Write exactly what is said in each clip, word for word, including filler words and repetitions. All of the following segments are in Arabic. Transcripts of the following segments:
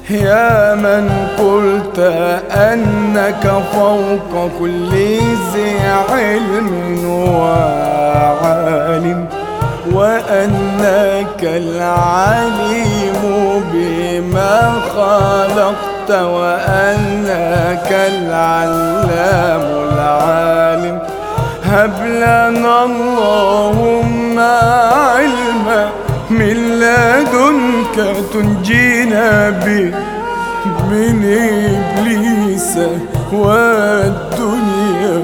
يا من قلت أنك فوق كل ذي علم وعالم، وأنك العليم بما خلقت، وأنك العلام العالم. هب لنا اللهم علما من لدنك تنجينا به من إبليس والدنيا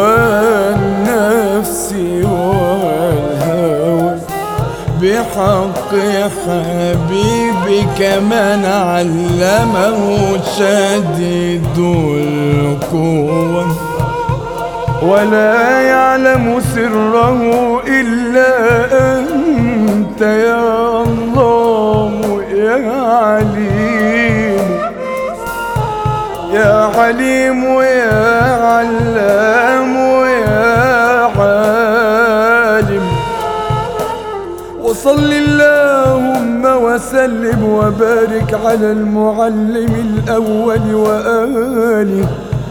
والنفس والهوى، بحق حبيبك من علمه شديد القوى، ولا يعلم سره إلا أنت يا الله يا عليم، يا حليم يا علام يا عالم. وصل اللهم وسلم وبارك على المعلم الأول وآله،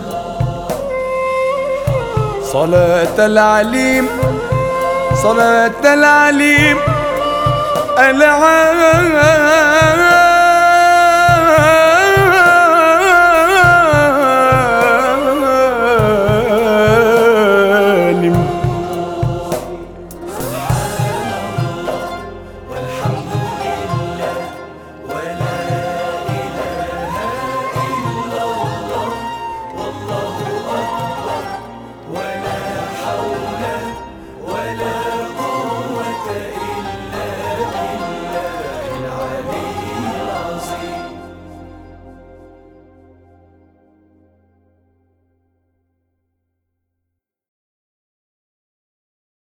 صلاة العليم صلاة العليم العالم.